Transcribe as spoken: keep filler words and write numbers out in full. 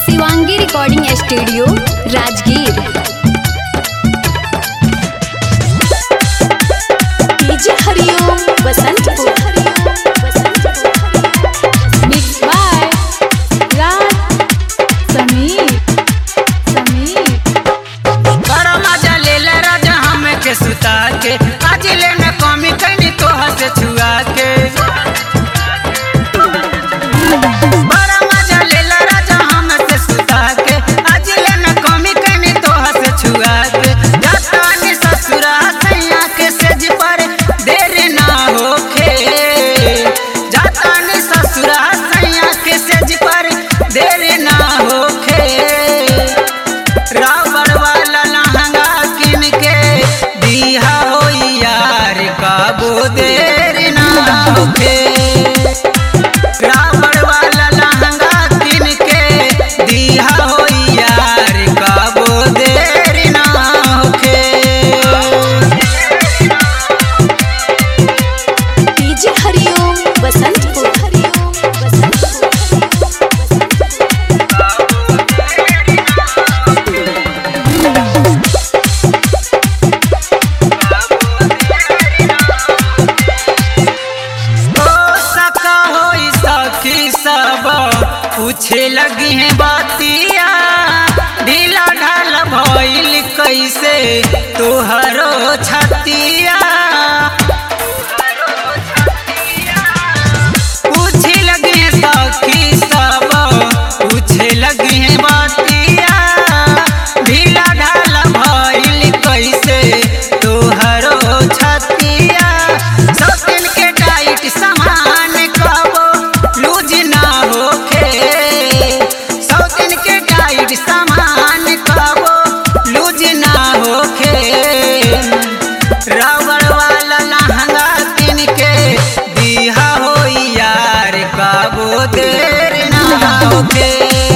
Shivangi recording studio Rajgir. DJ Hariom Basantpur. Mix by Raj Sameer Sameer. बड़ा मजा ले ले राजा हमके सुता के, आज ले न कमी कनी तोह से छुआ के। बड़ा मजा ले ले राजा हमसे सुता के, आज ले न कमी कनी तोह से छुआ के। जाता नि ससुरा सैया के सेज पर देर ना होखे, जाता नि ससुरा सैया के सेज पर देर ना होखे। रावण वाला लहंगा किन के दिया हो यार काबू देर ना होखे। रावण वाला लहंगा किन के दिया हो यार काबू देर ना होखे। डीजे हरिओम बसंतपुर। पूछे लगी है बातिया ढीला ढाल भइल कैसे तोहरो छतिया। पूछे लगी है सखी सब, पूछे लगी है बातिया ढीला ढाल भइल कैसे तोहरो छतिया। सब दिन के टाइट सामान कबो लूज ना होखे, सौ दिन के टाइट सामान कबो लूज ना होखे। रावण वाला लहंगा किन के दिया हो यार कबो देर ना होखे।